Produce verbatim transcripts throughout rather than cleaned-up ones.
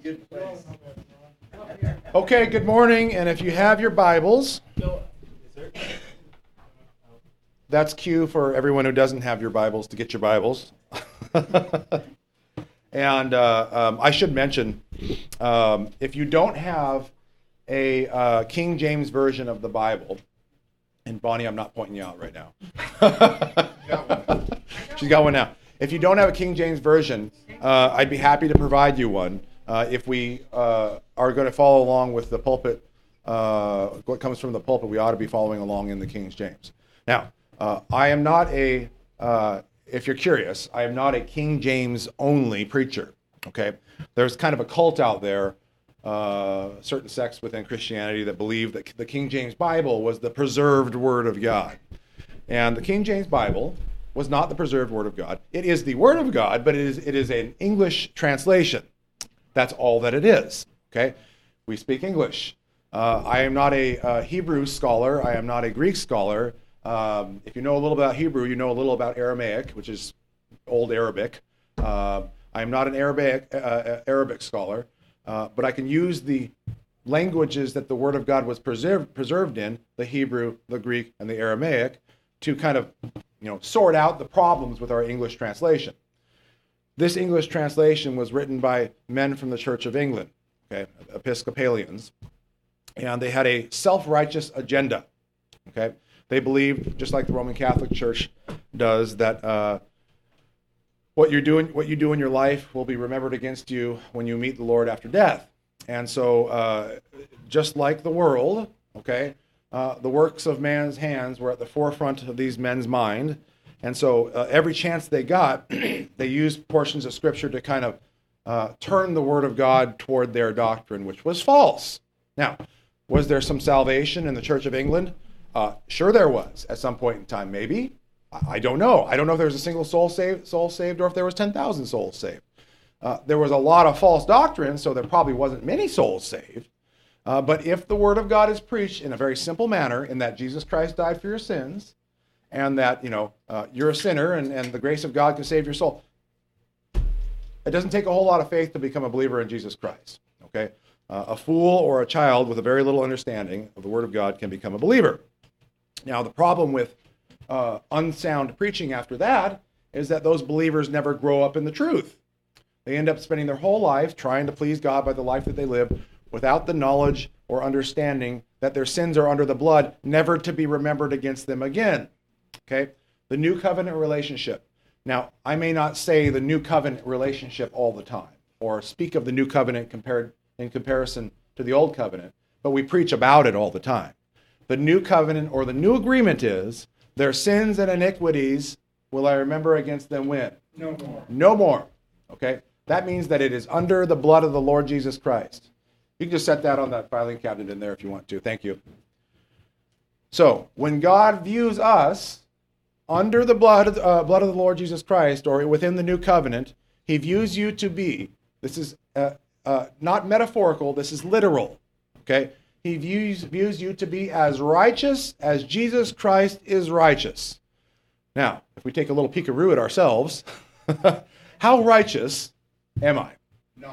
good place. Okay, good morning, and if you have your Bibles, that's cue for everyone who doesn't have your Bibles to get your Bibles. And uh, um, I should mention, um, if you don't have a uh, King James version of the Bible, and Bonnie, I'm not pointing you out right now. She's got one now. If you don't have a King James version, uh, I'd be happy to provide you one. Uh, if we uh, are going to follow along with the pulpit, uh, what comes from the pulpit, we ought to be following along in the King James. Now, uh, I am not a, uh, if you're curious, I am not a King James only preacher, okay? There's kind of a cult out there, uh, certain sects within Christianity that believe that the King James Bible was the preserved Word of God. And the King James Bible was not the preserved Word of God. It is the Word of God, but it is it is an English translation. That's all that it is, okay? We speak English. Uh, I am not a uh, Hebrew scholar. I am not a Greek scholar. Um, if you know a little about Hebrew, you know a little about Aramaic, which is Old Arabic. Uh, I am not an Arabic, uh, Arabic scholar, uh, but I can use the languages that the Word of God was preserved, preserved in, the Hebrew, the Greek, and the Aramaic, to kind of, you know, sort out the problems with our English translation. This English translation was written by men from the Church of England, okay, Episcopalians, and they had a self-righteous agenda, okay? They believed, just like the Roman Catholic Church does, that uh, what you're doing, what you do in your life will be remembered against you when you meet the Lord after death. And so, uh, just like the world, okay, uh, the works of man's hands were at the forefront of these men's mind. And so uh, every chance they got, they used portions of Scripture to kind of uh, turn the Word of God toward their doctrine, which was false. Now, was there some salvation in the Church of England? Uh, sure there was at some point in time, maybe. I, I don't know. I don't know if there was a single soul saved, soul saved or if there was ten thousand souls saved. Uh, there was a lot of false doctrine, so there probably wasn't many souls saved. Uh, but if the Word of God is preached in a very simple manner, in that Jesus Christ died for your sins, and that, you know, uh, you're a sinner and, and the grace of God can save your soul. It doesn't take a whole lot of faith to become a believer in Jesus Christ, okay? Uh, a fool or a child with a very little understanding of the Word of God can become a believer. Now, the problem with uh, unsound preaching after that is that those believers never grow up in the truth. They end up spending their whole life trying to please God by the life that they live without the knowledge or understanding that their sins are under the blood, never to be remembered against them again. Okay, the new covenant relationship. Now, I may not say the new covenant relationship all the time, or speak of the new covenant compared in comparison to the old covenant, but we preach about it all the time. The new covenant or the new agreement is, their sins and iniquities will I remember against them when? No more. No more. Okay, that means that it is under the blood of the Lord Jesus Christ. You can just set that on that filing cabinet in there if you want to. Thank you. So, when God views us under the blood of, uh, blood of the Lord Jesus Christ, or within the new covenant, he views you to be, this is uh, uh, not metaphorical, this is literal, okay? He views, views you to be as righteous as Jesus Christ is righteous. Now, if we take a little peekaroo at ourselves, how righteous am I? None.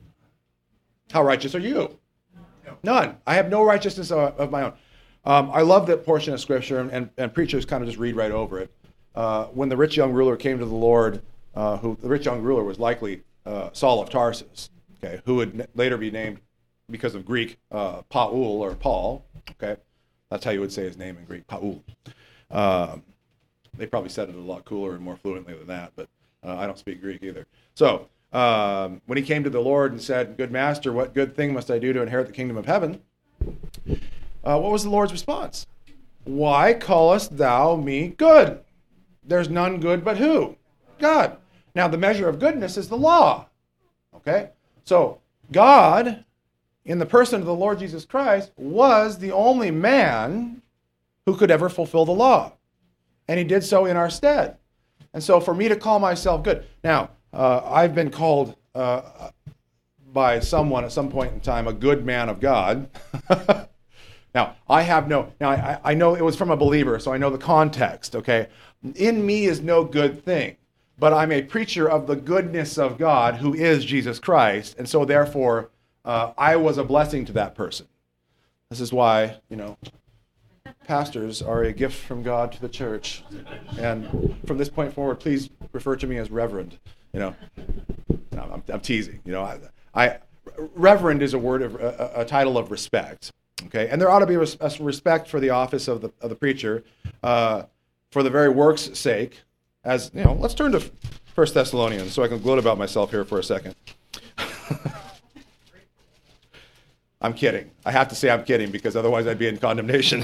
How righteous are you? No. None. I have no righteousness of, of my own. Um, I love that portion of Scripture, and, and, and preachers kind of just read right over it. Uh, when the rich young ruler came to the Lord, uh, who the rich young ruler was likely uh, Saul of Tarsus, okay, who would n- later be named, because of Greek, uh, Paul or Paul, okay? That's how you would say his name in Greek, Paul. Um, they probably said it a lot cooler and more fluently than that, but uh, I don't speak Greek either. So, um, when he came to the Lord and said, "Good master, what good thing must I do to inherit the kingdom of heaven?" Uh, what was the Lord's response? "Why callest thou me good? There's none good but who? God." Now, the measure of goodness is the law. Okay? So, God, in the person of the Lord Jesus Christ, was the only man who could ever fulfill the law. And he did so in our stead. And so, for me to call myself good. Now, uh, I've been called uh, by someone at some point in time a good man of God. Now, I have no, now I, I know it was from a believer, so I know the context, okay? In me is no good thing. but I'm a preacher of the goodness of God, who is Jesus Christ, and so therefore uh, I was a blessing to that person. This is why, you know, pastors are a gift from God to the church, and from this point forward, please refer to me as Reverend. You know, no, I'm, I'm teasing. You know, I, I Reverend is a word of a, a title of respect. Okay, and there ought to be a, res- a respect for the office of the of the preacher, uh, for the very work's sake. As you know, let's turn to First Thessalonians, so I can gloat about myself here for a second. I'm kidding. I have to say I'm kidding because otherwise I'd be in condemnation.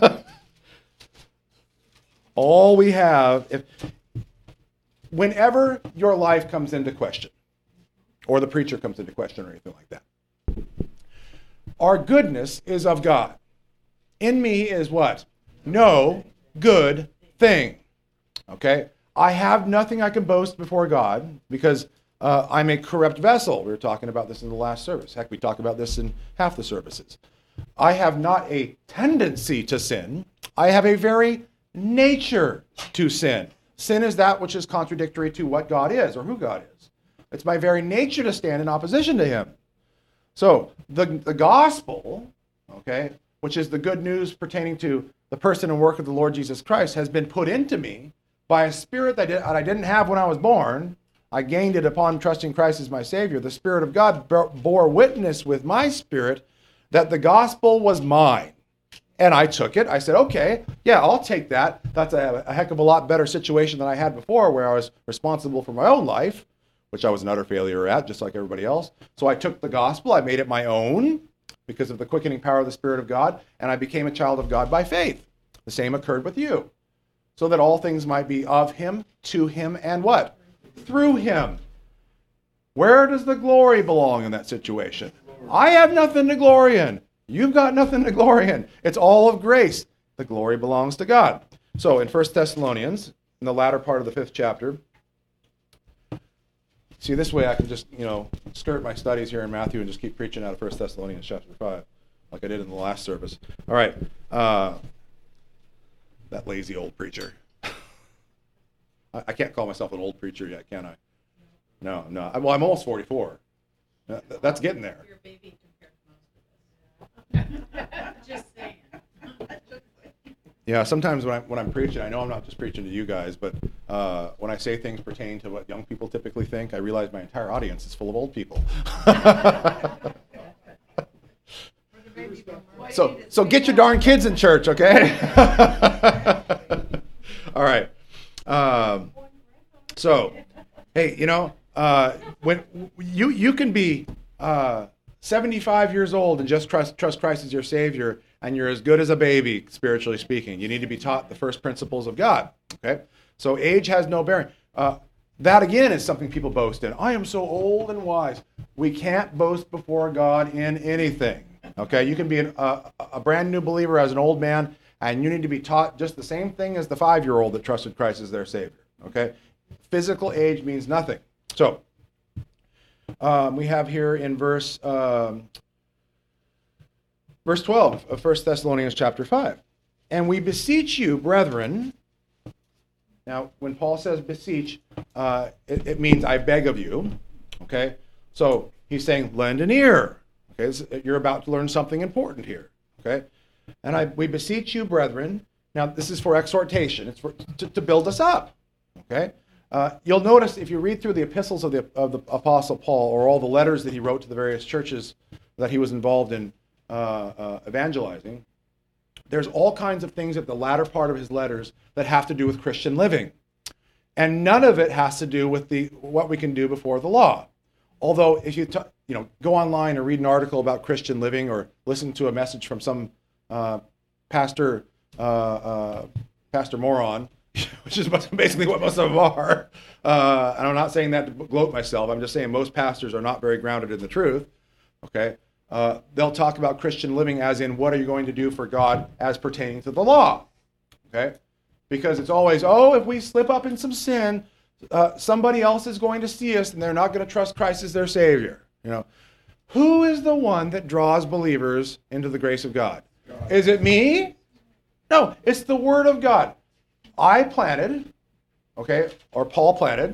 All we have, if whenever your life comes into question, or the preacher comes into question, or anything like that, our goodness is of God. In me is what? No good thing. Okay? I have nothing I can boast before God because uh, I'm a corrupt vessel. We were talking about this in the last service. Heck, we talk about this in half the services. I have not a tendency to sin. I have a very nature to sin. Sin is that which is contradictory to what God is or who God is. It's my very nature to stand in opposition to him. So the, the gospel, okay, which is the good news pertaining to the person and work of the Lord Jesus Christ, has been put into me by a spirit that I didn't have when I was born. I gained it upon trusting Christ as my Savior. The Spirit of God bore witness with my spirit that the gospel was mine. And I took it. I said, okay, yeah, I'll take that. That's a, a heck of a lot better situation than I had before, where I was responsible for my own life, which I was an utter failure at, just like everybody else. So I took the gospel, I made it my own because of the quickening power of the Spirit of God, and I became a child of God by faith. The same occurred with you. So that all things might be of him, to him, and what? Through him. Where does the glory belong in that situation? I have nothing to glory in. You've got nothing to glory in. It's all of grace. The glory belongs to God. So in First Thessalonians, in the latter part of the fifth chapter, see, this way I can just, you know, skirt my studies here in Matthew and just keep preaching out of First Thessalonians chapter five, like I did in the last service. All right. Uh, that lazy old preacher. I, I can't call myself an old preacher yet, can I? No, no. I, well, I'm almost forty-four. Uh, that's getting there. You're a baby compared to most of us. Just saying. Yeah, sometimes when I'm, when I'm preaching, I know I'm not just preaching to you guys, but uh, when I say things pertaining to what young people typically think, I realize my entire audience is full of old people. so, so get your darn kids in church, okay? All right. Um, so, hey, you know, uh, when you you can be uh, seventy-five years old and just trust trust Christ as your Savior, and you're as good as a baby, spiritually speaking. You need to be taught the first principles of God. Okay, so age has no bearing. Uh, that again is something people boast in. I am so old and wise. We can't boast before God in anything. Okay, you can be an, uh, a brand new believer as an old man, and you need to be taught just the same thing as the five-year-old that trusted Christ as their Savior. Okay, physical age means nothing. So um, we have here in verse um, verse twelve of First Thessalonians chapter five, and we beseech you, brethren. Now, when Paul says beseech, uh, it, it means I beg of you. Okay, so he's saying lend an ear. Okay, this, you're about to learn something important here. Okay, and I we beseech you, brethren. Now, this is for exhortation. It's for to, to build us up. Okay. Uh, you'll notice if you read through the epistles of the of the Apostle Paul, or all the letters that he wrote to the various churches that he was involved in uh, uh, evangelizing, there's all kinds of things at the latter part of his letters that have to do with Christian living, and none of it has to do with the what we can do before the law. Although, if you t- you know go online or read an article about Christian living, or listen to a message from some uh, pastor uh, uh, pastor moron, which is basically what most of them are. Uh, and I'm not saying that to gloat myself. I'm just saying most pastors are not very grounded in the truth. Okay, uh, they'll talk about Christian living as in what are you going to do for God as pertaining to the law. Okay, because it's always, oh, if we slip up in some sin, uh, somebody else is going to see us, and they're not going to trust Christ as their Savior. You know, who is the one that draws believers into the grace of God? God. Is it me? No, it's the Word of God. I planted, okay, or Paul planted,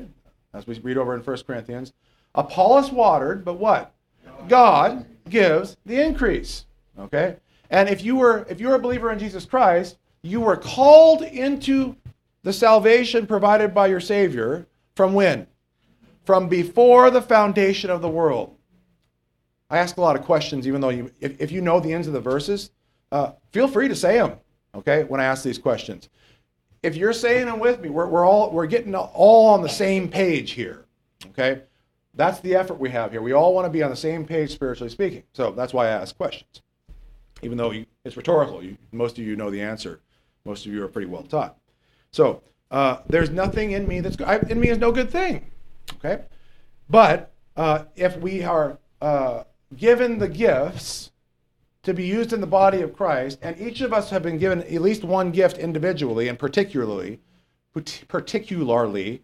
as we read over in First Corinthians. Apollos watered, but what? God gives the increase. Okay? And if you were if you were a believer in Jesus Christ, you were called into the salvation provided by your Savior from when? From before the foundation of the world. I ask a lot of questions, even though you, if, if you know the ends of the verses, uh, feel free to say them, okay, when I ask these questions. If you're saying them with me, we're, we're all we're getting all on the same page here, okay? That's the effort we have here. We all want to be on the same page, spiritually speaking. So that's why I ask questions, even though you, it's rhetorical. You, most of you know the answer. Most of you are pretty well taught. So uh, there's nothing in me that's good. I, in me is no good thing, okay? But uh, if we are uh, given the gifts to be used in the body of Christ, and each of us have been given at least one gift individually and particularly, particularly,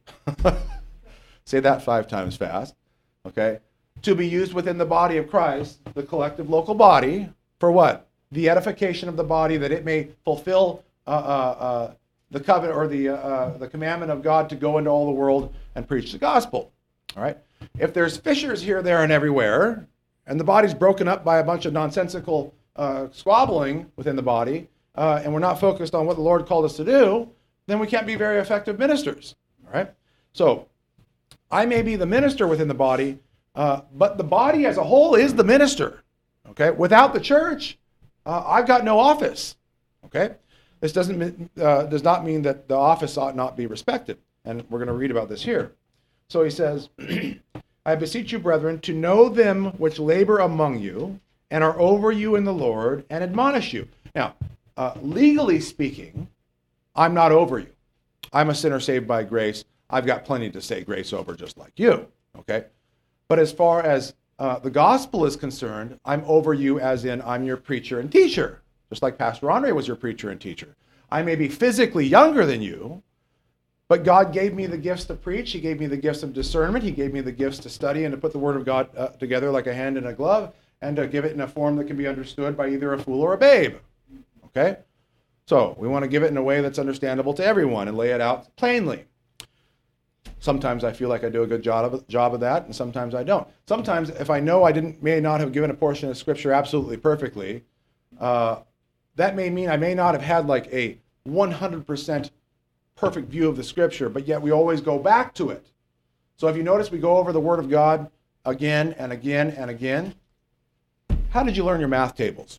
say that five times fast, okay, to be used within the body of Christ, the collective local body, for what? The edification of the body, that it may fulfill uh, uh, uh, the covenant or the, uh, uh, the commandment of God to go into all the world and preach the gospel, all right? If there's fissures here, there, and everywhere, and the body's broken up by a bunch of nonsensical uh, squabbling within the body, uh, and we're not focused on what the Lord called us to do, then we can't be very effective ministers. All right? So, I may be the minister within the body, uh, but the body as a whole is the minister. Okay? Without the church, uh, I've got no office. Okay? This doesn't uh, does not mean that the office ought not be respected, and we're going to read about this here. So he says, I beseech you, brethren, to know them which labor among you and are over you in the Lord and admonish you. Now, uh, legally speaking, I'm not over you. I'm a sinner saved by grace. I've got plenty to say grace over, just like you, okay? But as far as uh, the gospel is concerned, I'm over you as in I'm your preacher and teacher, just like Pastor Andre was your preacher and teacher. I may be physically younger than you, but God gave me the gifts to preach. He gave me the gifts of discernment. He gave me the gifts to study and to put the Word of God uh, together like a hand in a glove and to give it in a form that can be understood by either a fool or a babe. Okay? So we want to give it in a way that's understandable to everyone and lay it out plainly. Sometimes I feel like I do a good job of, job of that, and sometimes I don't. Sometimes if I know I didn't may not have given a portion of Scripture absolutely perfectly, uh, that may mean I may not have had like a one hundred percent perfect view of the Scripture, but yet we always go back to it. So if you notice, we go over the Word of God again and again and again. How did you learn your math tables?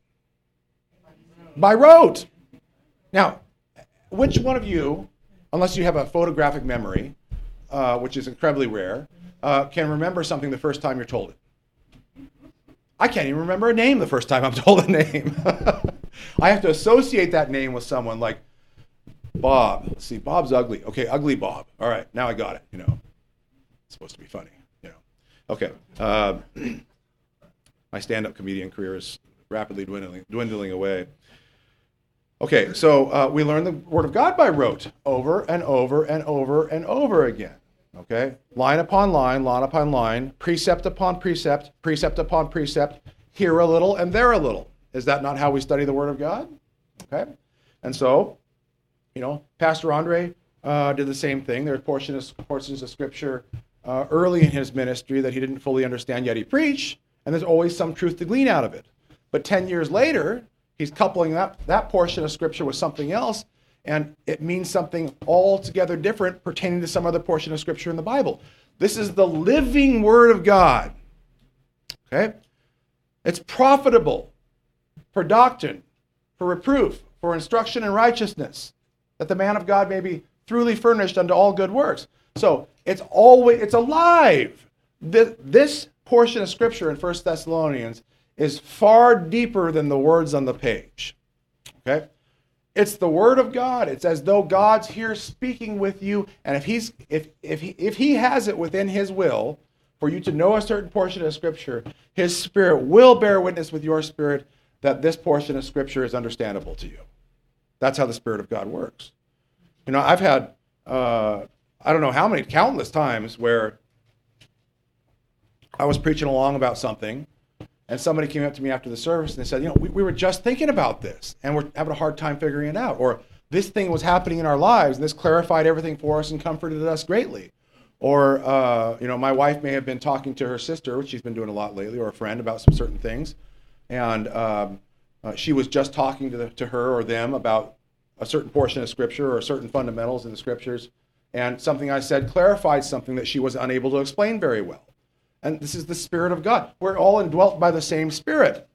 By rote. Now, which one of you, unless you have a photographic memory, uh, which is incredibly rare, uh, can remember something the first time you're told it? I can't even remember a name the first time I'm told a name. I have to associate that name with someone like Bob. Let's see, Bob's ugly. Okay, ugly Bob. All right, now I got it. You know, it's supposed to be funny. You know. Okay. Uh, my stand-up comedian career is rapidly dwindling, dwindling away. Okay, so uh, we learn the Word of God by rote, over and over and over and over again. Okay, line upon line, line upon line, precept upon precept, precept upon precept. Here a little and there a little. Is that not how we study the Word of God? Okay, and so. You know, Pastor Andre uh, did the same thing. There are portions, portions of Scripture uh, early in his ministry that he didn't fully understand, yet he preached, and there's always some truth to glean out of it. But ten years later, he's coupling that, that portion of Scripture with something else, and it means something altogether different pertaining to some other portion of Scripture in the Bible. This is the living Word of God. Okay? It's profitable for doctrine, for reproof, for instruction in righteousness, that the man of God may be truly furnished unto all good works. So it's always, it's alive. This, this portion of Scripture in First Thessalonians is far deeper than the words on the page. Okay? It's the Word of God. It's as though God's here speaking with you, and if he's if if he if he has it within his will for you to know a certain portion of Scripture, his Spirit will bear witness with your spirit that this portion of Scripture is understandable to you. That's how the Spirit of God works. You know, I've had, uh, I don't know how many, countless times where I was preaching along about something, and somebody came up to me after the service and they said, you know, we, we were just thinking about this, and we're having a hard time figuring it out. Or this thing was happening in our lives, and this clarified everything for us and comforted us greatly. Or, uh, you know, my wife may have been talking to her sister, which she's been doing a lot lately, or a friend about some certain things. And um, uh, she was just talking to, the, to her or them about a certain portion of Scripture or certain fundamentals in the Scriptures. And something I said clarified something that she was unable to explain very well. And this is the Spirit of God. We're all indwelt by the same Spirit.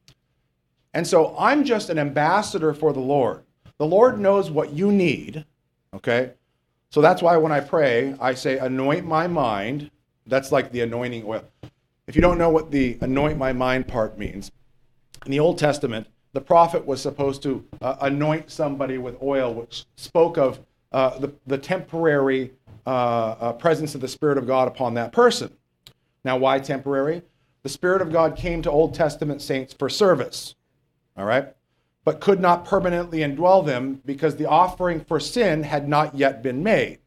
And so I'm just an ambassador for the Lord. The Lord knows what you need, okay? So that's why when I pray, I say, anoint my mind. That's like the anointing oil. If you don't know what the anoint my mind part means, in the Old Testament, the prophet was supposed to uh, anoint somebody with oil, which spoke of uh, the, the temporary uh, uh, presence of the Spirit of God upon that person. Now, why temporary? The Spirit of God came to Old Testament saints for service, all right? But could not permanently indwell them because the offering for sin had not yet been made.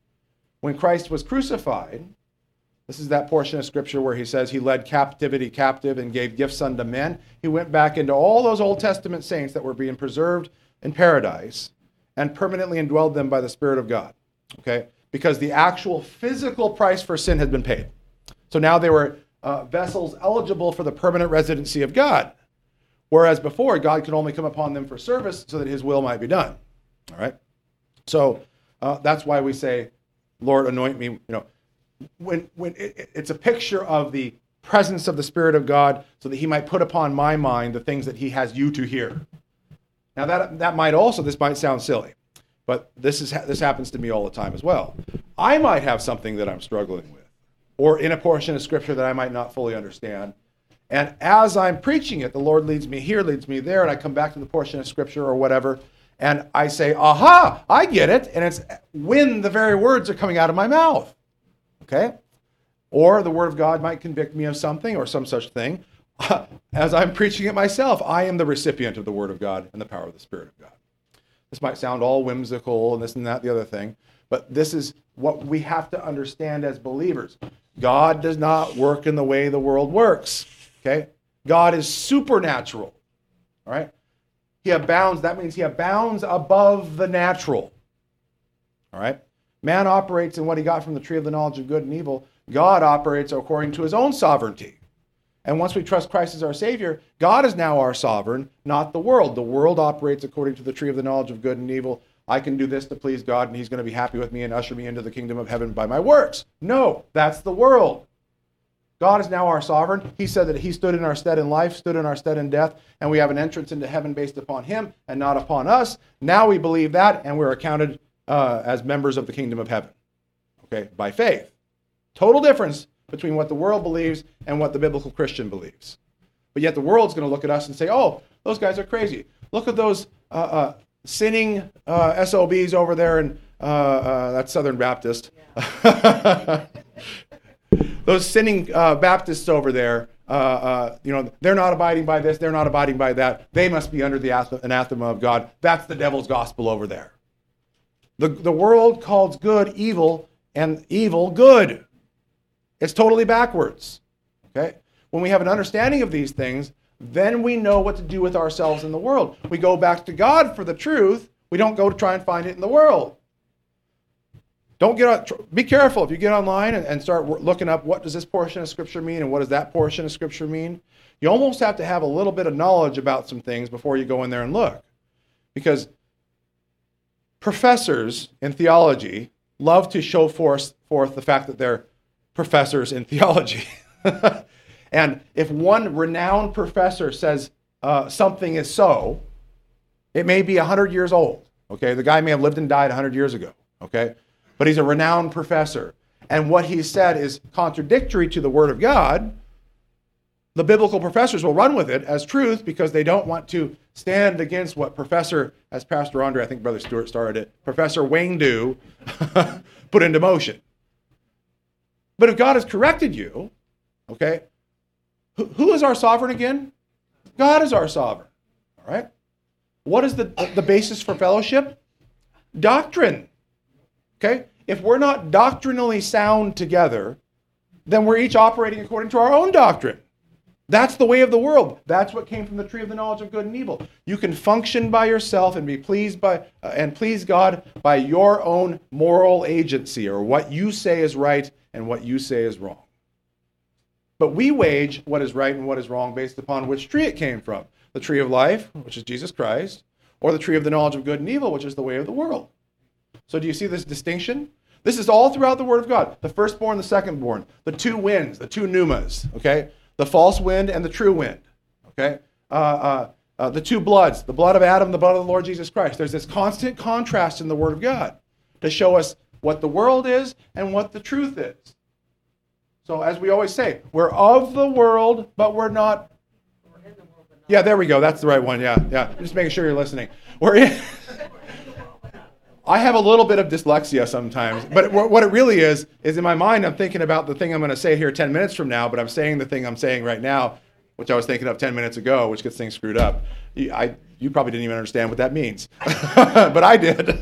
When Christ was crucified, this is that portion of Scripture where he says he led captivity captive and gave gifts unto men. He went back into all those Old Testament saints that were being preserved in paradise and permanently indwelled them by the Spirit of God, okay? Because the actual physical price for sin had been paid. So now they were uh, vessels eligible for the permanent residency of God. Whereas before, God could only come upon them for service so that his will might be done. All right? So uh, that's why we say, Lord, anoint me. You know, when when it, it's a picture of the presence of the Spirit of God so that he might put upon my mind the things that he has you to hear. Now that that might also, this might sound silly, but this is this happens to me all the time as well. I might have something that I'm struggling with, or in a portion of Scripture that I might not fully understand. And as I'm preaching it, the Lord leads me here, leads me there, and I come back to the portion of Scripture or whatever, and I say, aha, I get it. And it's when the very words are coming out of my mouth. Okay? Or the Word of God might convict me of something or some such thing. As I'm preaching it myself, I am the recipient of the Word of God and the power of the Spirit of God. This might sound all whimsical and this and that, the other thing, but this is what we have to understand as believers. God does not work in the way the world works. Okay? God is supernatural. All right? He abounds. That means he abounds above the natural. All right? Man operates in what he got from the tree of the knowledge of good and evil. God operates according to his own sovereignty. And once we trust Christ as our Savior, God is now our sovereign, not the world. The world operates according to the tree of the knowledge of good and evil. I can do this to please God, and he's going to be happy with me and usher me into the kingdom of heaven by my works. No, that's the world. God is now our sovereign. He said that he stood in our stead in life, stood in our stead in death, and we have an entrance into heaven based upon him and not upon us. Now we believe that, and we're accounted uh, as members of the kingdom of heaven, okay, by faith. Total difference between what the world believes and what the biblical Christian believes. But yet the world's going to look at us and say, oh, those guys are crazy. Look at those uh, uh, sinning uh, S O Bs over there, and uh, uh, that's Southern Baptist. Yeah. Those sinning uh, Baptists over there, uh, uh, you know, they're not abiding by this, they're not abiding by that. They must be under the anathema of God. That's the devil's gospel over there. The, the world calls good evil and evil good. It's totally backwards. Okay? When we have an understanding of these things, then we know what to do with ourselves in the world. We go back to God for the truth. We don't go to try and find it in the world. Don't get on, be careful if you get online and, and start looking up what does this portion of Scripture mean and what does that portion of Scripture mean. You almost have to have a little bit of knowledge about some things before you go in there and look. Because professors in theology love to show forth, forth the fact that they're professors in theology. And if one renowned professor says uh, something is so, it may be one hundred years old. Okay, the guy may have lived and died one hundred years ago. Okay, but he's a renowned professor. And what he said is contradictory to the Word of God. The biblical professors will run with it as truth because they don't want to stand against what Professor, as Pastor Andre, I think Brother Stewart started it, Professor Wayne Do put into motion. But if God has corrected you, okay, who, who is our sovereign again? God is our sovereign. All right? What is the, the basis for fellowship? Doctrine. Okay? If we're not doctrinally sound together, then we're each operating according to our own doctrine. That's the way of the world. That's what came from the tree of the knowledge of good and evil. You can function by yourself and be pleased by uh, and please God by your own moral agency, or what you say is right and what you say is wrong. But we wage what is right and what is wrong based upon which tree it came from. The tree of life, which is Jesus Christ, or the tree of the knowledge of good and evil, which is the way of the world. So do you see this distinction? This is all throughout the Word of God. The firstborn, the secondborn, the two winds, the two pneumas, okay? The false wind and the true wind, okay? Uh, uh, uh, the two bloods, the blood of Adam, the blood of the Lord Jesus Christ. There's this constant contrast in the Word of God to show us what the world is and what the truth is. So as we always say, we're of the world, but we're not. Yeah, there we go. That's the right one. Yeah, yeah. I'm just making sure you're listening. We're in. I have a little bit of dyslexia sometimes, but what it really is, is in my mind, I'm thinking about the thing I'm going to say here ten minutes from now, but I'm saying the thing I'm saying right now, which I was thinking of ten minutes ago, which gets things screwed up. You, I, you probably didn't even understand what that means, but I did.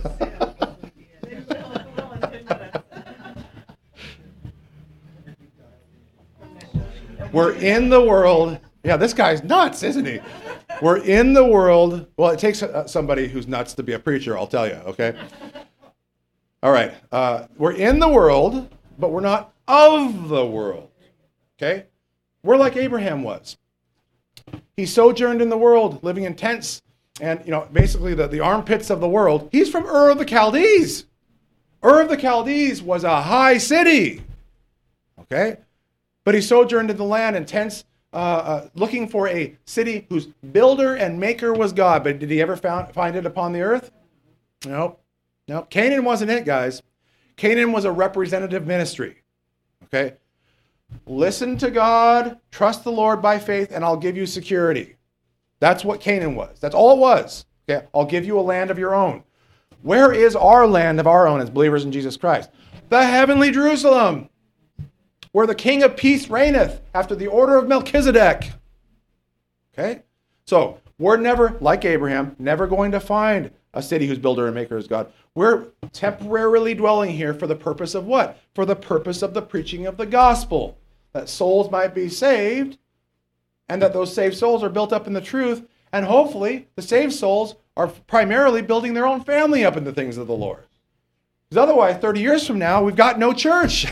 We're in the world. Yeah, this guy's nuts, isn't he? We're in the world. Well, it takes uh, somebody who's nuts to be a preacher, I'll tell you, okay? All right. Uh, we're in the world, but we're not of the world, okay? We're like Abraham was. He sojourned in the world, living in tents and, you know, basically the, the armpits of the world. He's from Ur of the Chaldees. Ur of the Chaldees was a high city, okay? But he sojourned in the land in tents, uh, uh, looking for a city whose builder and maker was God. But did he ever found, find it upon the earth? No. No. Canaan wasn't it, guys. Canaan was a representative ministry. Okay? Listen to God, trust the Lord by faith, and I'll give you security. That's what Canaan was. That's all it was. Okay? I'll give you a land of your own. Where is our land of our own as believers in Jesus Christ? The heavenly Jerusalem, where the King of Peace reigneth after the order of Melchizedek. Okay? So, we're never, like Abraham, never going to find a city whose builder and maker is God. We're temporarily dwelling here for the purpose of what? For the purpose of the preaching of the gospel. That souls might be saved, and that those saved souls are built up in the truth, and hopefully the saved souls are primarily building their own family up in the things of the Lord. Because otherwise, thirty years from now, we've got no church.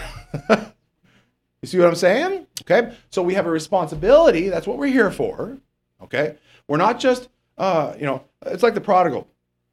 You see what I'm saying? Okay? So we have a responsibility. That's what we're here for. Okay? We're not just, uh, you know, it's like the prodigal.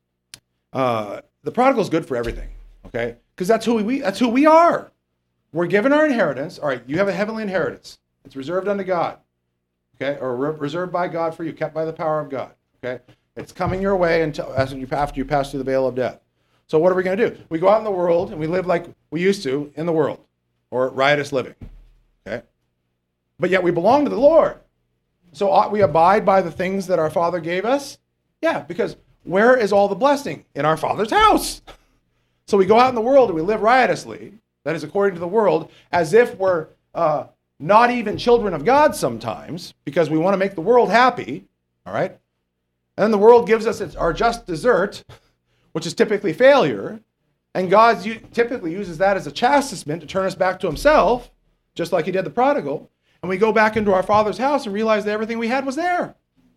Uh, the prodigal is good for everything. Okay? Because that's who we that's who we are. We're given our inheritance. All right, you have a heavenly inheritance. It's reserved unto God. Okay? Or re- reserved by God for you, kept by the power of God. Okay? It's coming your way until after you, after you pass through the veil of death. So what are we going to do? We go out in the world and we live like we used to in the world, or riotous living. Okay? But yet we belong to the Lord. So ought we abide by the things that our Father gave us? Yeah, because where is all the blessing? In our Father's house. So we go out in the world and we live riotously, that is according to the world, as if we're uh, not even children of God sometimes, because we want to make the world happy, all right? And then the world gives us its, our just desert, which is typically failure, and God typically uses that as a chastisement to turn us back to himself, just like he did the prodigal, and we go back into our Father's house and realize that everything we had was there.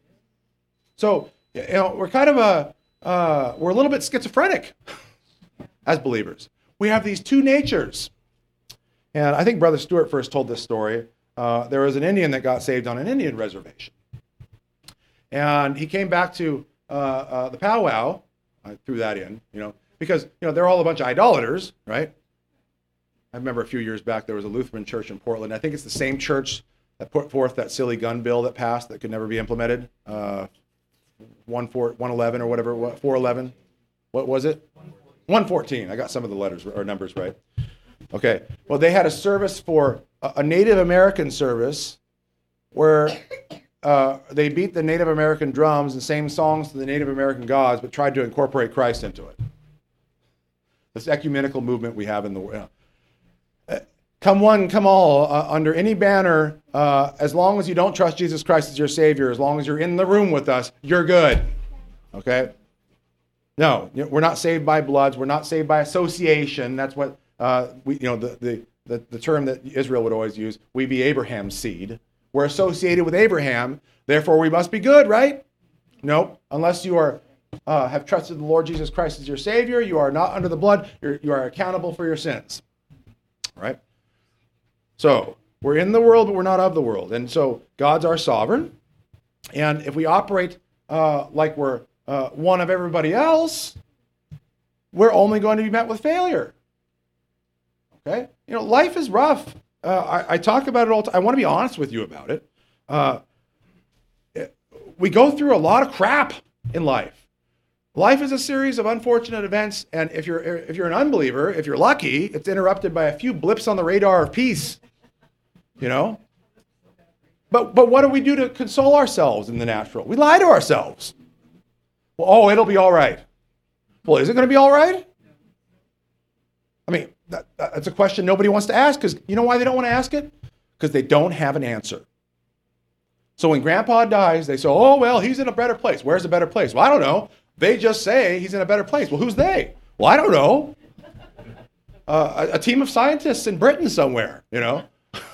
So, you know, we're kind of a, uh, we're a little bit schizophrenic as believers. We have these two natures. And I think Brother Stewart first told this story. Uh, there was an Indian that got saved on an Indian reservation. And he came back to uh, uh, the powwow. I threw that in, you know, because, you know, they're all a bunch of idolaters, right? I remember a few years back there was a Lutheran church in Portland. I think it's the same church that put forth that silly gun bill that passed that could never be implemented. Uh, one eleven or whatever, what, four eleven. What was it? one fourteen. I got some of the letters or numbers right. Okay. Well, they had a service for a, a Native American service where uh, they beat the Native American drums and sang songs to the Native American gods, but tried to incorporate Christ into it. This ecumenical movement we have in the world. Come one, come all, uh, under any banner, uh, as long as you don't trust Jesus Christ as your Savior, as long as you're in the room with us, you're good. Okay? No, we're not saved by bloods. We're not saved by association. That's what, uh, we, you know, the, the, the, the term that Israel would always use. We be Abraham's seed. we're associated with Abraham, therefore we must be good, right? No, unless you are uh, have trusted the Lord Jesus Christ as your Savior, you are not under the blood, You're, you are accountable for your sins, all right? So, we're in the world, but we're not of the world. And so, God's our sovereign. And if we operate uh, like we're uh, one of everybody else, we're only going to be met with failure. Okay? You know, life is rough. Uh, I, I talk about it all the time. I want to be honest with you about it. Uh, it. We go through a lot of crap in life. Life is a series of unfortunate events, and if you're if you're an unbeliever, if you're lucky, it's interrupted by a few blips on the radar of peace. You know? But but what do we do to console ourselves in the natural? We lie to ourselves. Well, oh, it'll be all right. Well, is it going to be all right? I mean, that, that's a question nobody wants to ask, because you know why they don't want to ask it? Because they don't have an answer. So when Grandpa dies, they say, oh, well, he's in a better place. Where's a better place? Well, I don't know. They just say he's in a better place. Well, who's they? Well, I don't know. Uh, a, a team of scientists in Britain somewhere, you know.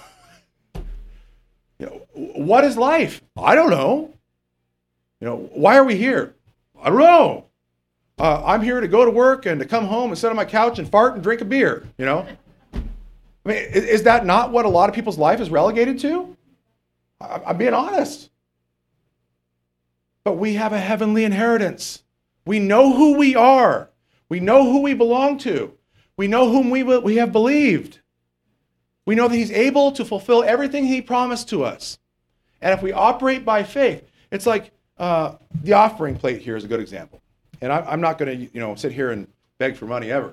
You know, what is life? I don't know. You know, why are we here? I don't know. Uh, I'm here to go to work and to come home and sit on my couch and fart and drink a beer, you know? I mean, is, is that not what a lot of people's life is relegated to? I, I'm being honest. But we have a heavenly inheritance. We know who we are. We know who we belong to. We know whom we, will, we have believed. We know that he's able to fulfill everything he promised to us. And if we operate by faith, it's like uh, the offering plate here is a good example. And I, I'm not going to, you know, sit here and beg for money ever.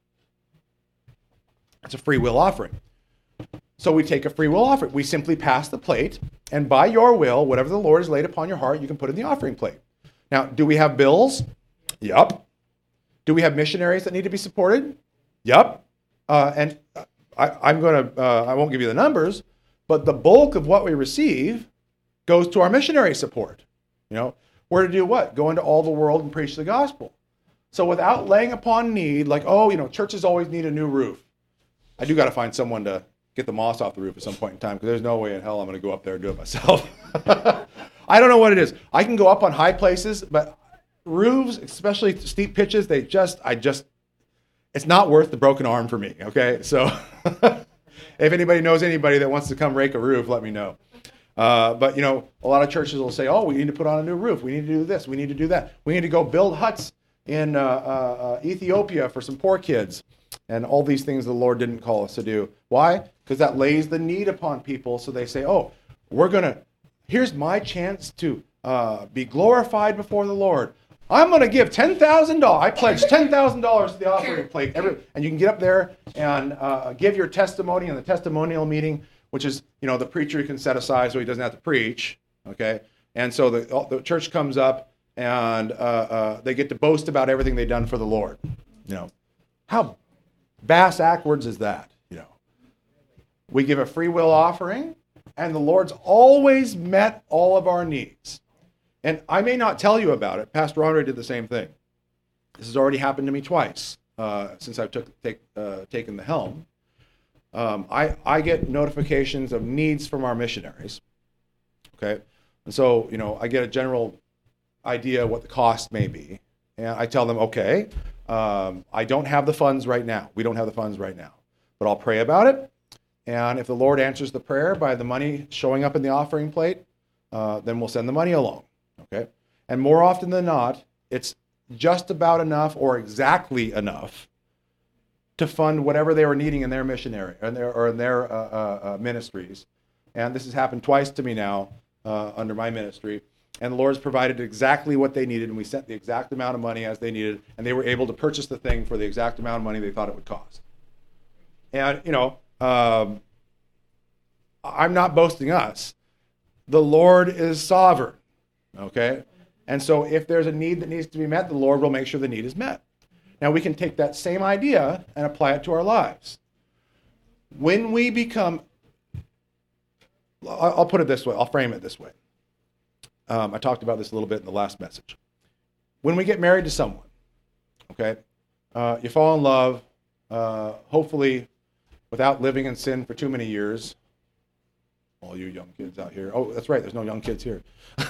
It's a free will offering. So we take a free will offering. We simply pass the plate, and by your will, whatever the Lord has laid upon your heart, you can put in the offering plate. Now, do we have bills? Yup. Do we have missionaries that need to be supported? Yup. Uh, and I, I'm going to, uh, I won't give you the numbers, but the bulk of what we receive goes to our missionary support. You know, we're to do what? Go into all the world and preach the gospel. So without laying upon need, like, oh, you know, churches always need a new roof. I do got to find someone to get the moss off the roof at some point in time, because there's no way in hell I'm going to go up there and do it myself. I don't know what it is. I can go up on high places, but roofs, especially steep pitches, they just, I just, it's not worth the broken arm for me, okay? So if anybody knows anybody that wants to come rake a roof, let me know. Uh, but, you know, a lot of churches will say, oh, we need to put on a new roof. We need to do this. We need to do that. We need to go build huts in uh, uh, Ethiopia for some poor kids. And all these things the Lord didn't call us to do. Why? Because that lays the need upon people. So they say, oh, we're going to, here's my chance to uh, be glorified before the Lord. I'm going to give ten thousand dollars. I pledge ten thousand dollars to the offering plate. Every, and you can get up there and uh, give your testimony in the testimonial meeting, which is, you know, the preacher can set aside so he doesn't have to preach, okay? And so the, the church comes up and uh, uh, they get to boast about everything they've done for the Lord. You know, how bass backwards is that? You know, we give a free will offering, and the Lord's always met all of our needs. And I may not tell you about it. Pastor Andre did the same thing. This has already happened to me twice uh, since I've took, take, uh, taken the helm. Um, I, I get notifications of needs from our missionaries, okay? And so, you know, I get a general idea what the cost may be. And I tell them, okay, um, I don't have the funds right now. We don't have the funds right now. But I'll pray about it. And if the Lord answers the prayer by the money showing up in the offering plate, uh, then we'll send the money along, okay? And more often than not, it's just about enough or exactly enough to fund whatever they were needing in their missionary or in their, or in their uh, uh, uh, ministries. And this has happened twice to me now uh, under my ministry. And the Lord's provided exactly what they needed, and we sent the exact amount of money as they needed, and they were able to purchase the thing for the exact amount of money they thought it would cost. And, you know, um, I'm not boasting us. The Lord is sovereign, okay? And so if there's a need that needs to be met, the Lord will make sure the need is met. Now, we can take that same idea and apply it to our lives. When we become, I'll put it this way, I'll frame it this way. Um, I talked about this a little bit in the last message. When we get married to someone, okay, uh, you fall in love, uh, hopefully without living in sin for too many years. All you young kids out here. Oh, that's right. There's no young kids here.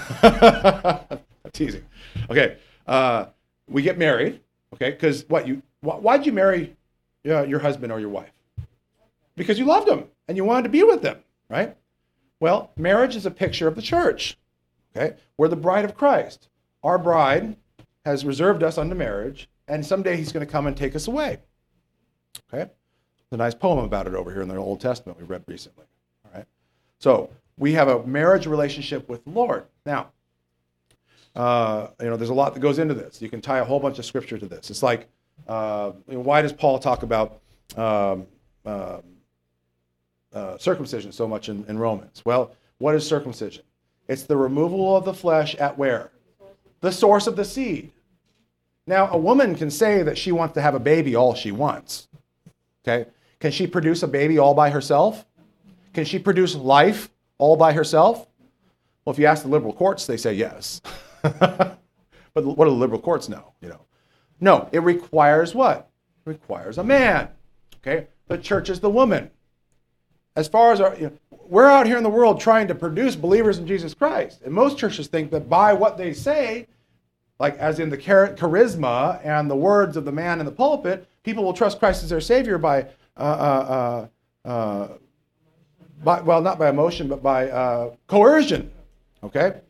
I'm teasing. Okay. Uh, we get married. Okay. Because what you? Wh- why'd you marry uh, your husband or your wife? Because you loved them and you wanted to be with them, right? Well, marriage is a picture of the church. Okay. We're the bride of Christ. Our bride has reserved us unto marriage, and someday he's going to come and take us away. Okay. There's a nice poem about it over here in the Old Testament we read recently. All right. So we have a marriage relationship with the Lord. Now, uh, you know, there's a lot that goes into this. You can tie a whole bunch of scripture to this. It's like, uh, you know, why does Paul talk about um, uh, uh, circumcision so much in, in Romans? Well, what is circumcision? It's the removal of the flesh at where? The source of the seed. Now, a woman can say that she wants to have a baby all she wants. Okay? Can she produce a baby all by herself? Can she produce life all by herself? Well, if you ask the liberal courts, they say yes. But what do the liberal courts know? You know, no, it requires what? It requires a man. Okay? The church is the woman. As far as our, you know, we're out here in the world trying to produce believers in Jesus Christ. And most churches think that by what they say, like as in the charisma and the words of the man in the pulpit, people will trust Christ as their Savior by, uh, uh, uh, uh, by well, not by emotion, but by uh, coercion, okay?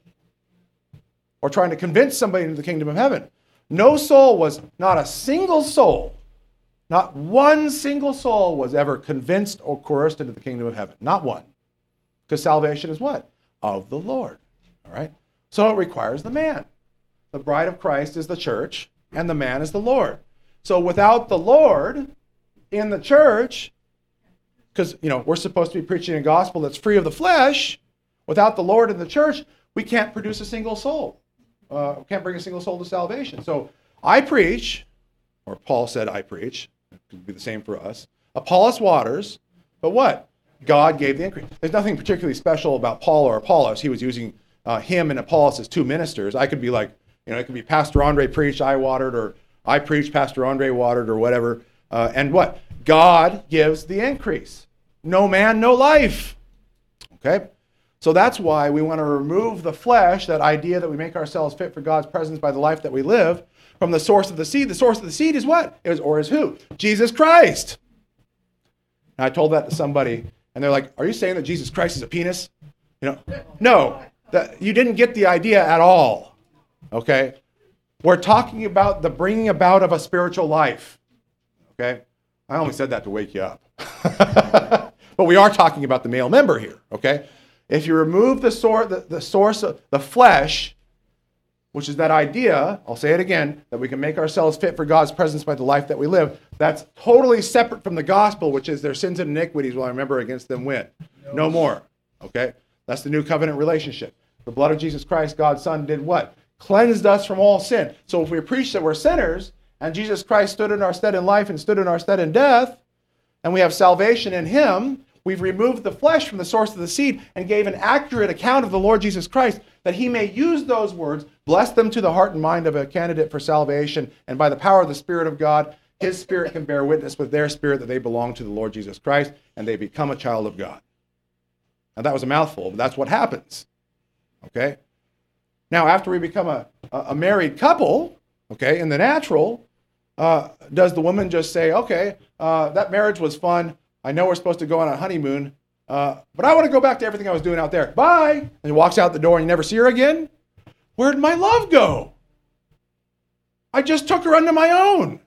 Or trying to convince somebody into the kingdom of heaven. No soul was, not a single soul, not one single soul was ever convinced or coerced into the kingdom of heaven. Not one. Because salvation is what? Of the Lord. All right? So it requires the man. The bride of Christ is the church, and the man is the Lord. So without the Lord in the church, because, you know, we're supposed to be preaching a gospel that's free of the flesh, without the Lord in the church, we can't produce a single soul. Uh, we can't bring a single soul to salvation. So I preach, or Paul said I preach, it could be the same for us, Apollos waters, but what? God gave the increase. There's nothing particularly special about Paul or Apollos. He was using uh, him and Apollos as two ministers. I could be like, you know, it could be Pastor Andre preached, I watered, or I preached, Pastor Andre watered, or whatever. Uh, and what? God gives the increase. No man, no life. Okay? So that's why we want to remove the flesh, that idea that we make ourselves fit for God's presence by the life that we live, from the source of the seed. The source of the seed is what? Is, or is who? Jesus Christ. And I told that to somebody, and they're like, are you saying that Jesus Christ is a penis? You know, no, that, you didn't get the idea at all. Okay? We're talking about the bringing about of a spiritual life. Okay? I only said that to wake you up. But we are talking about the male member here. Okay? If you remove the, sor- the, the source of the flesh, which is that idea, I'll say it again, that we can make ourselves fit for God's presence by the life that we live, that's totally separate from the gospel, which is their sins and iniquities will I remember against them when? No, no more. Okay? That's the new covenant relationship. The blood of Jesus Christ, God's Son, did what? Cleansed us from all sin. So if we preach that we're sinners, and Jesus Christ stood in our stead in life and stood in our stead in death, and we have salvation in him, we've removed the flesh from the source of the seed and gave an accurate account of the Lord Jesus Christ, that he may use those words, bless them to the heart and mind of a candidate for salvation, and by the power of the Spirit of God, his Spirit can bear witness with their spirit that they belong to the Lord Jesus Christ, and they become a child of God. Now that was a mouthful, but that's what happens. Okay? Now after we become a, a married couple, okay, in the natural, uh, does the woman just say, okay, uh, that marriage was fun, I know we're supposed to go on a honeymoon, uh, but I want to go back to everything I was doing out there. Bye! And he walks out the door and you never see her again? Where'd my love go? I just took her under my own.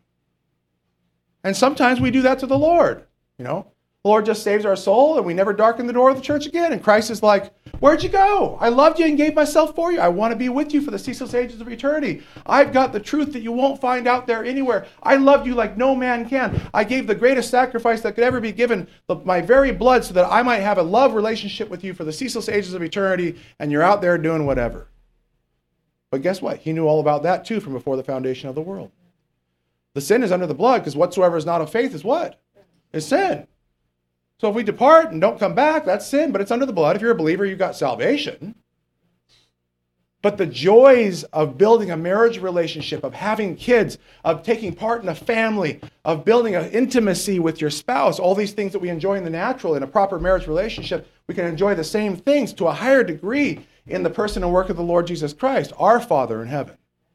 And sometimes we do that to the Lord. You know, the Lord just saves our soul and we never darken the door of the church again. And Christ is like, where'd you go? I loved you and gave myself for you. I want to be with you for the ceaseless ages of eternity. I've got the truth that you won't find out there anywhere. I loved you like no man can. I gave the greatest sacrifice that could ever be given, the, my very blood, so that I might have a love relationship with you for the ceaseless ages of eternity, and you're out there doing whatever. But guess what? He knew all about that too from before the foundation of the world. The sin is under the blood, because whatsoever is not of faith is what? Is sin. So if we depart and don't come back, that's sin, but it's under the blood. If you're a believer, you've got salvation. But the joys of building a marriage relationship, of having kids, of taking part in a family, of building an intimacy with your spouse, all these things that we enjoy in the natural, in a proper marriage relationship, we can enjoy the same things to a higher degree in the person and work of the Lord Jesus Christ, our Father in heaven.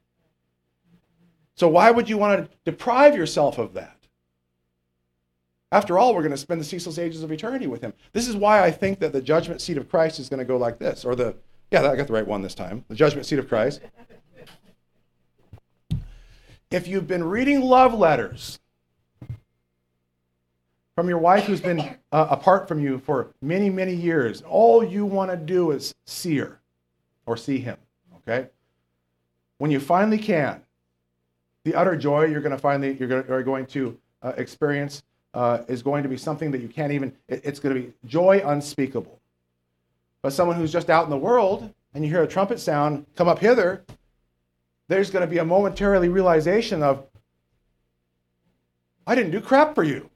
So why would you want to deprive yourself of that? After all, we're going to spend the ceaseless ages of eternity with him. This is why I think that the judgment seat of Christ is going to go like this, or the Yeah, I got the right one this time. The judgment seat of Christ. If you've been reading love letters from your wife who's been uh, apart from you for many, many years, all you want to do is see her or see him, okay? When you finally can, the utter joy you're going to finally, you're going to, are going to uh, experience uh, is going to be something that you can't even, it, it's going to be joy unspeakable. But someone who's just out in the world and you hear a trumpet sound come up hither, there's going to be a momentarily realization of, I didn't do crap for you.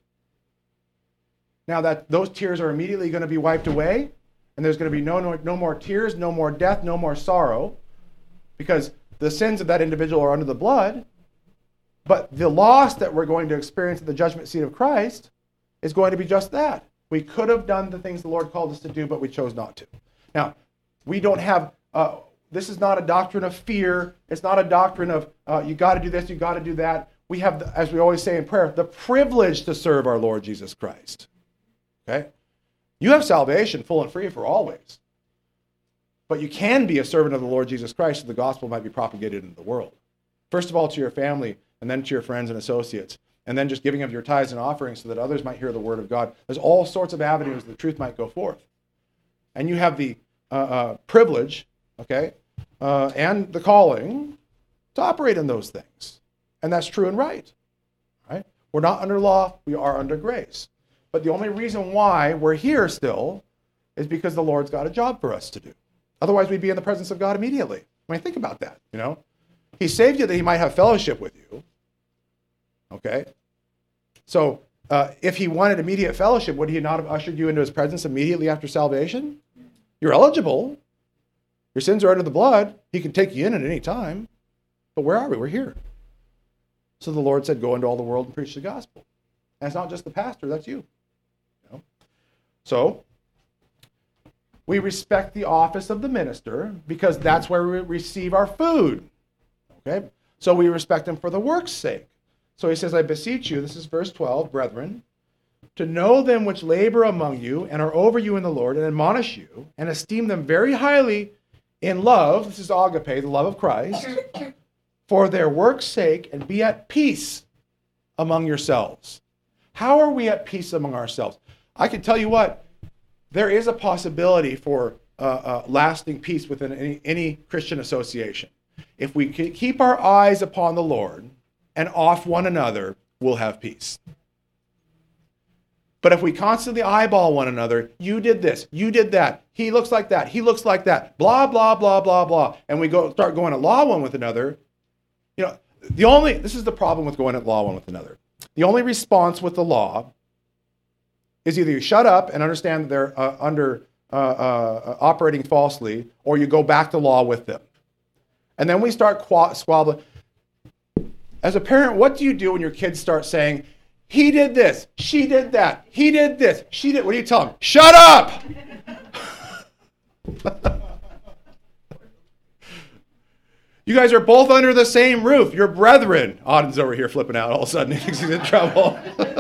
Now that those tears are immediately going to be wiped away, and there's going to be no, no, no more tears, no more death, no more sorrow, because the sins of that individual are under the blood. But the loss that we're going to experience at the judgment seat of Christ is going to be just that. We could have done the things the Lord called us to do, but we chose not to. Now, we don't have, uh, this is not a doctrine of fear. It's not a doctrine of, uh, you got to do this, you got to do that. We have, the, as we always say in prayer, the privilege to serve our Lord Jesus Christ. Okay? You have salvation full and free for always. But you can be a servant of the Lord Jesus Christ so the gospel might be propagated into the world. First of all, to your family, and then to your friends and associates. And then just giving of your tithes and offerings so that others might hear the word of God. There's all sorts of avenues the truth might go forth. And you have the uh, uh, privilege, okay, uh, and the calling to operate in those things. And that's true and right. Right? We're not under law, we are under grace. But the only reason why we're here still is because the Lord's got a job for us to do. Otherwise, we'd be in the presence of God immediately. I mean, think about that, you know. He saved you that he might have fellowship with you. Okay? So, uh, if he wanted immediate fellowship, would he not have ushered you into his presence immediately after salvation? You're eligible. Your sins are under the blood. He can take you in at any time. But where are we? We're here. So the Lord said, go into all the world and preach the gospel. And it's not just the pastor, that's you. You know? So, we respect the office of the minister because that's where we receive our food. Okay? So we respect him for the work's sake. So he says, I beseech you, this is verse twelve, brethren, to know them which labor among you and are over you in the Lord and admonish you and esteem them very highly in love, this is agape, the love of Christ, for their work's sake, and be at peace among yourselves. How are we at peace among ourselves? I can tell you what, there is a possibility for uh, uh, lasting peace within any, any Christian association. If we keep our eyes upon the Lord and off one another, we'll have peace. But if we constantly eyeball one another, you did this, you did that, he looks like that, he looks like that, blah, blah, blah, blah, blah, and we go start going at law one with another, you know, the only, this is the problem with going at law one with another. The only response with the law is either you shut up and understand that they're uh, under uh, uh, operating falsely, or you go back to law with them. And then we start qu- squabbling. As a parent, what do you do when your kids start saying, he did this, she did that, he did this, she did, what do you tell them? Shut up! You guys are both under the same roof. You're brethren. Auden's over here flipping out all of a sudden. He thinks he's in trouble.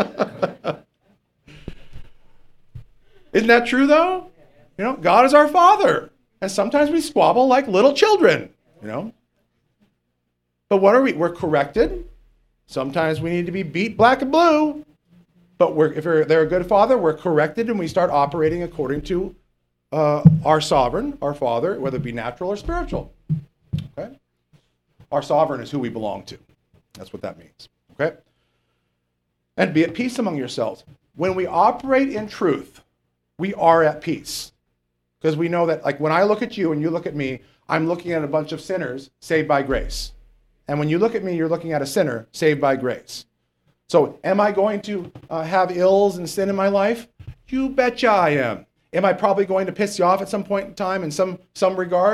Isn't that true, though? You know, God is our Father. And sometimes we squabble like little children, you know. But what are we? We're corrected. Sometimes we need to be beat black and blue. But we're, if we're, they're a good Father, we're corrected and we start operating according to uh, our sovereign, our Father, whether it be natural or spiritual. Okay? Our sovereign is who we belong to. That's what that means. Okay? And be at peace among yourselves. When we operate in truth, we are at peace. Because we know that, like, when I look at you and you look at me, I'm looking at a bunch of sinners saved by grace. And when you look at me, you're looking at a sinner saved by grace. So am I going to uh, have ills and sin in my life? You betcha I am. Am I probably going to piss you off at some point in time in some, some regard?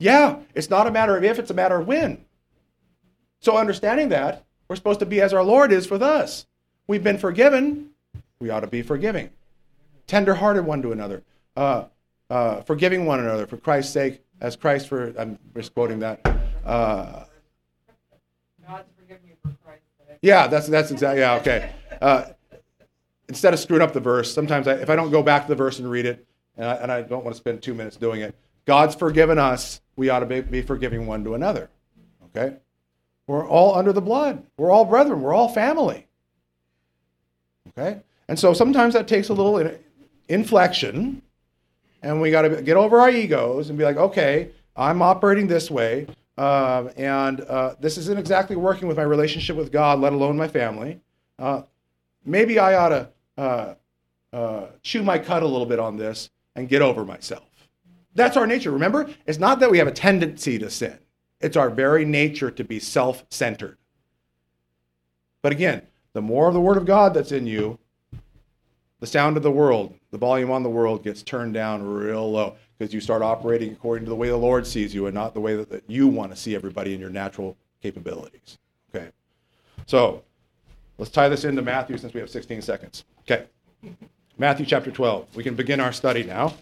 Yeah, it's not a matter of if, it's a matter of when. So understanding that, we're supposed to be as our Lord is with us. We've been forgiven. We ought to be forgiving. Tender-hearted one to another. Uh, uh, forgiving one another for Christ's sake, as Christ for, I'm misquoting that. Uh, God's forgiven you for Christ's sake. yeah, that's that's exactly, yeah, okay. Uh, instead of screwing up the verse, sometimes I, if I don't go back to the verse and read it, and I, and I don't want to spend two minutes doing it, God's forgiven us, we ought to be, be forgiving one to another. Okay? We're all under the blood. We're all brethren. We're all family. Okay? And so sometimes that takes a little in, inflection, and we got to get over our egos and be like, okay, I'm operating this way, uh, and uh, this isn't exactly working with my relationship with God, let alone my family. Uh, maybe I ought to uh, uh, chew my cud a little bit on this and get over myself. That's our nature. Remember, it's not that we have a tendency to sin. It's our very nature to be self-centered. But again, the more of the Word of God that's in you, the sound of the world, the volume on the world gets turned down real low because you start operating according to the way the Lord sees you and not the way that, that you want to see everybody in your natural capabilities. Okay? So, let's tie this into Matthew since we have sixteen seconds. Okay. Matthew chapter twelve. We can begin our study now.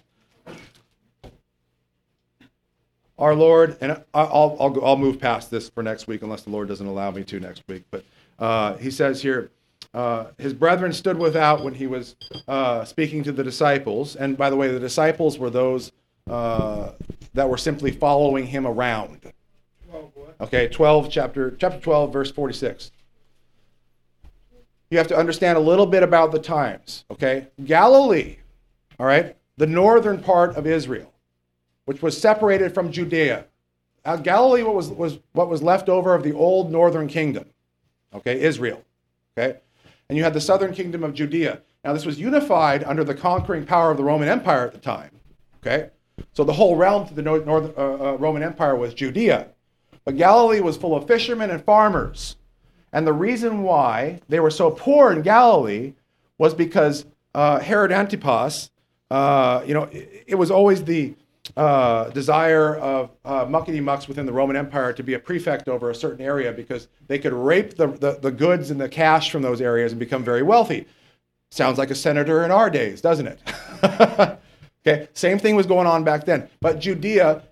Our Lord, and I'll, I'll, I'll move past this for next week unless the Lord doesn't allow me to next week. But uh, he says here, uh, his brethren stood without when he was uh, speaking to the disciples. And by the way, the disciples were those uh, that were simply following him around. Okay, twelve, chapter, chapter twelve, verse forty-six. You have to understand a little bit about the times. Okay, Galilee, all right, the northern part of Israel, which was separated from Judea. Uh, Galilee what was, was what was left over of the old northern kingdom, okay, Israel, okay? And you had the southern kingdom of Judea. Now this was unified under the conquering power of the Roman Empire at the time, okay? So the whole realm to the north, north uh, uh, Roman Empire was Judea. But Galilee was full of fishermen and farmers. And the reason why they were so poor in Galilee was because uh, Herod Antipas, uh, you know, it, it was always the uh, desire of uh, muckety-mucks within the Roman Empire to be a prefect over a certain area because they could rape the, the, the goods and the cash from those areas and become very wealthy. Sounds like a senator in our days, doesn't it? Okay, same thing was going on back then. But Judea,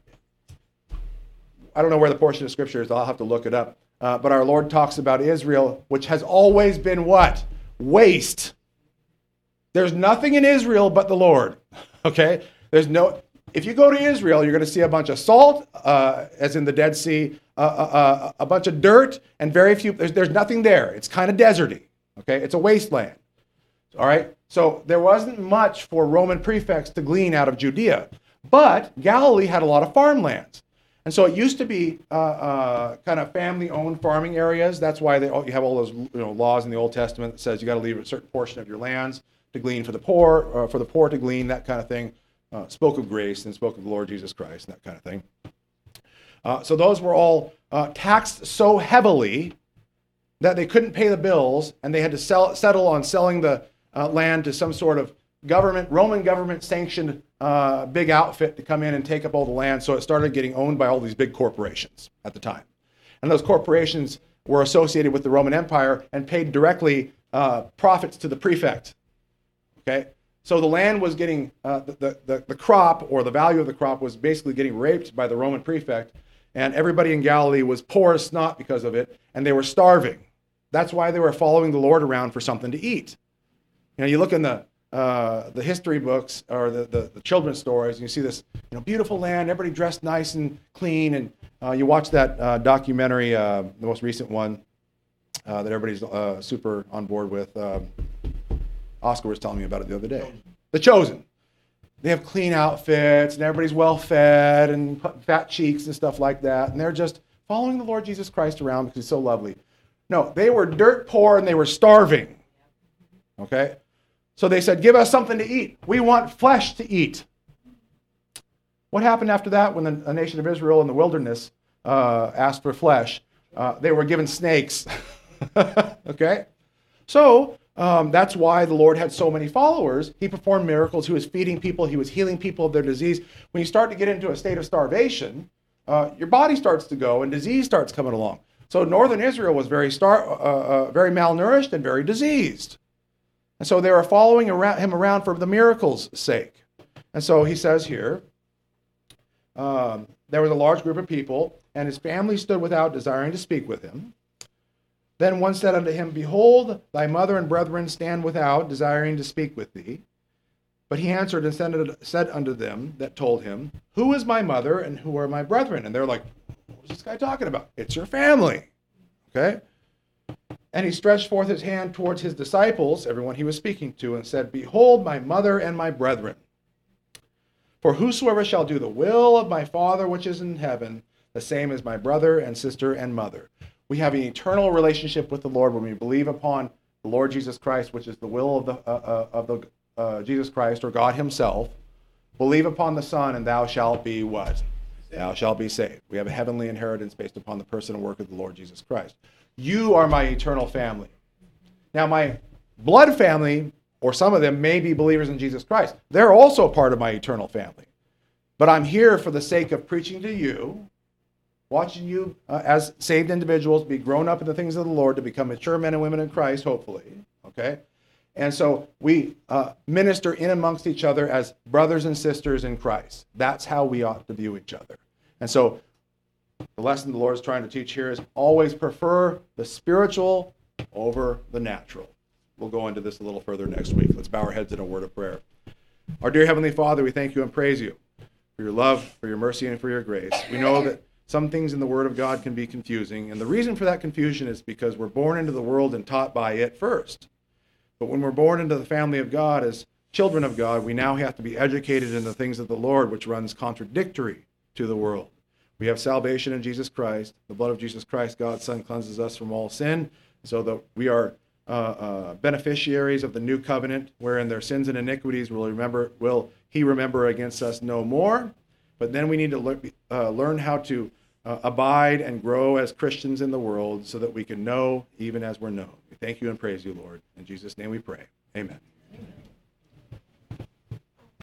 I don't know where the portion of scripture is, I'll have to look it up. Uh, but our Lord talks about Israel, which has always been what? Waste. There's nothing in Israel but the Lord. Okay? There's no, if you go to Israel, you're going to see a bunch of salt, uh, as in the Dead Sea, uh, uh, uh, a bunch of dirt, and very few, there's, there's nothing there. It's kind of deserty. Okay? It's a wasteland. All right? So there wasn't much for Roman prefects to glean out of Judea. But Galilee had a lot of farmlands. And so it used to be uh, uh, kind of family-owned farming areas. That's why they, you have all those you know, laws in the Old Testament that says you got to leave a certain portion of your lands to glean for the poor, or for the poor to glean, that kind of thing. Uh, spoke of grace and spoke of the Lord Jesus Christ and that kind of thing. Uh, so those were all uh, taxed so heavily that they couldn't pay the bills, and they had to sell, settle on selling the uh, land to some sort of government, Roman government-sanctioned uh, big outfit to come in and take up all the land. So it started getting owned by all these big corporations at the time. And those corporations were associated with the Roman Empire and paid directly uh, profits to the prefect. Okay? So the land was getting, uh, the, the, the crop, or the value of the crop, was basically getting raped by the Roman prefect. And everybody in Galilee was poor as snot because of it, and they were starving. That's why they were following the Lord around for something to eat. You know, you look in the Uh, the history books or the, the, the children's stories, and you see this you know, beautiful land, everybody dressed nice and clean, and uh, you watch that uh, documentary, uh, the most recent one uh, that everybody's uh, super on board with. Um, Oscar was telling me about it the other day. The Chosen. They have clean outfits, and everybody's well-fed, and fat cheeks and stuff like that, and they're just following the Lord Jesus Christ around because he's so lovely. No, they were dirt poor, and they were starving. Okay? So they said, give us something to eat. We want flesh to eat. What happened after that when the, the nation of Israel in the wilderness uh, asked for flesh? Uh, they were given snakes. Okay? So um, that's why the Lord had so many followers. He performed miracles. He was feeding people. He was healing people of their disease. When you start to get into a state of starvation, uh, your body starts to go and disease starts coming along. So northern Israel was very star, uh, uh, very malnourished and very diseased. And so they were following around, him around for the miracles' sake. And so he says here, um, there was a large group of people, and his family stood without, desiring to speak with him. Then one said unto him, Behold, thy mother and brethren stand without, desiring to speak with thee. But he answered and said unto them that told him, Who is my mother and who are my brethren? And they're like, What's this guy talking about? It's your family. Okay? And he stretched forth his hand towards his disciples, everyone he was speaking to, and said, Behold, my mother and my brethren. For whosoever shall do the will of my Father which is in heaven, the same is my brother and sister and mother. We have an eternal relationship with the Lord when we believe upon the Lord Jesus Christ, which is the will of the uh, uh, of the uh, Jesus Christ, or God himself. Believe upon the Son, and thou shalt be what? Thou shalt be saved. We have a heavenly inheritance based upon the person and work of the Lord Jesus Christ. You are my eternal family. Now, my blood family, or some of them, may be believers in Jesus Christ. They're also part of my eternal family. But I'm here for the sake of preaching to you, watching you uh, as saved individuals be grown up in the things of the Lord to become mature men and women in Christ, hopefully. Okay? And so we uh, minister in amongst each other as brothers and sisters in Christ. That's how we ought to view each other. And so the lesson the Lord is trying to teach here is always prefer the spiritual over the natural. We'll go into this a little further next week. Let's bow our heads in a word of prayer. Our dear Heavenly Father, we thank you and praise you for your love, for your mercy, and for your grace. We know that some things in the Word of God can be confusing, and the reason for that confusion is because we're born into the world and taught by it first. But when we're born into the family of God as children of God, we now have to be educated in the things of the Lord, which runs contradictory to the world. We have salvation in Jesus Christ. The blood of Jesus Christ, God's Son, cleanses us from all sin, so that we are uh, uh, beneficiaries of the new covenant, wherein their sins and iniquities will remember, will He remember against us no more. But then we need to le- uh, learn how to uh, abide and grow as Christians in the world, so that we can know even as we're known. We thank you and praise you, Lord. In Jesus' name we pray. Amen.